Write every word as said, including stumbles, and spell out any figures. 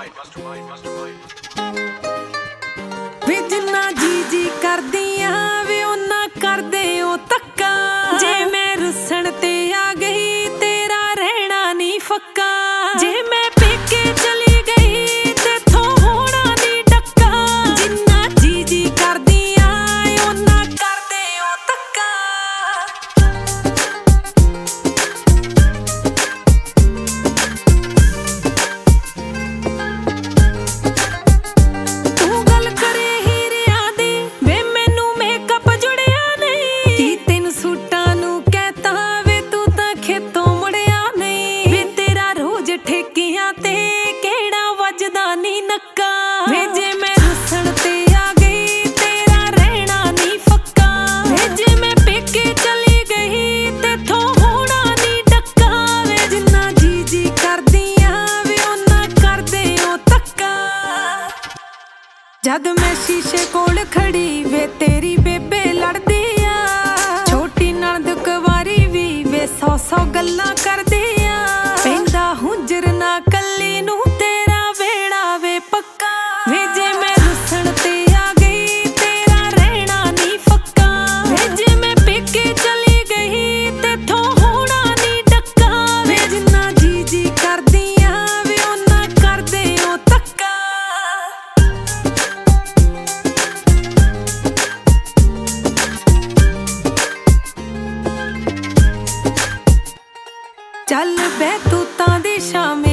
ਵੇ ਜਿੰਨਾ ਜੀ ਜੀ ਕਰਦੀਆਂ ਵੇ ਉਹਨਾਂ ਕਰਦੇ ਉਹ ਤੱਕਾ। ਜੇ ਮੈਂ ਰੁੱਸਣ ਤੇ ਆ ਗਈ ਤੇਰਾ ਰਹਿਣਾ ਨੀ ਫੱਕਾ। ਜੇ ਮੈਂ ਪੇਕੇ ਚਲੀ ਗਈ ਤੇਥੋਂ ਹੋਣਾ ਨੀ ਡੱਕਾ। ਜਿੰਨਾ ਜੀ ਜੀ ਕਰਦੀਆਂ ਉਹਨਾਂ ਕਰਦੇ ਉਹ ਤੱਕਾ। ਤੂੰ ਗੱਲ ਕਰੇ ਹੀਰਿਆਂ ਦੀ ਵੇ ਮੈਨੂੰ ਮੇਕਅਪ ਜੁੜਿਆ ਨਹੀਂ। ਕੀ ਤੈਨੂੰ ਸੂਟਾਂ ਨੂੰ ਕਹਿਤਾ ਵੇ ਤੂੰ ਤਾਂ ਖੇਤੋਂ ਮੁੜਿਆ ਨਹੀਂ। ਵੇ ਤੇਰਾ ਰੋਜ਼ ਠੇਕਿਆਂ ਤੇ ਕਿਹੜਾ ਵੱਜਦਾ ਨੀ ਨੱਕਾ। ਵੇ ਜੇ ਮੈਂ ਰੁੱਸਣ ਤੇ ਆ ਗਈ ਤੇਰਾ ਰਹਿਣਾ ਨੀ ਫੱਕਾ। ਵੇ ਜੇ ਮੈਂ ਪੇਕੇ ਚਲੀ ਗਈ ਤੇਥੋਂ ਹੋਣਾ ਨੀ ਡੱਕਾ। ਵੇ ਜਿੰਨਾ ਜੀ ਜੀ ਕਰਦੀਆਂ ਵੇ ਉਹਨਾਂ ਕਰਦੇ ਉਹ ਤੱਕਾ। ਜਦ ਮੈਂ ਸ਼ੀਸ਼ੇ ਕੋਲ ਖੜੀ ਵੇ ਤੇਰੀ ਬੇਬੇ ਲੜਦੀ ਆ। ਛੋਟੀ ਨਣਦ ਕੁਵਾਰੀ ਵੀ ਵੇ ਸੌ ਸੌ ਗੱਲਾਂ ਕਰਦੀ ਆ। ਪੈਂਦਾ ਹੁੰਜਰ ਨਾ ਕੱਲੀ ਨੂੰ ਤੇਰਾ ਵੇੜਾ ਵੇ ਪੱਕਾ। ਵੇ ਜੇ ਮੈਂ ਰੁੱਸਣ ਤੇ ਆ ਗਈ ਤੇਰਾ ਰਹਿਣਾ ਨੀ ਫੱਕਾ। ਵੇ ਜੇ ਮੈਂ ਪੇਕੇ ਚਲੀ ਗਈ ਤੇਥੋਂ ਹੋਣਾ ਨੀ ਡੱਕਾ। ਵੇ ਜਿੰਨਾ ਜੀ ਜੀ ਕਰਦੀਆਂ ਵੇ ਉਹਨਾਂ ਕਰਦੇ ਉਹ ਤੱਕਾ। ਚੱਲ ਬੈ ਤੂਤਾਂ ਦੀ ਸ਼ਾਮ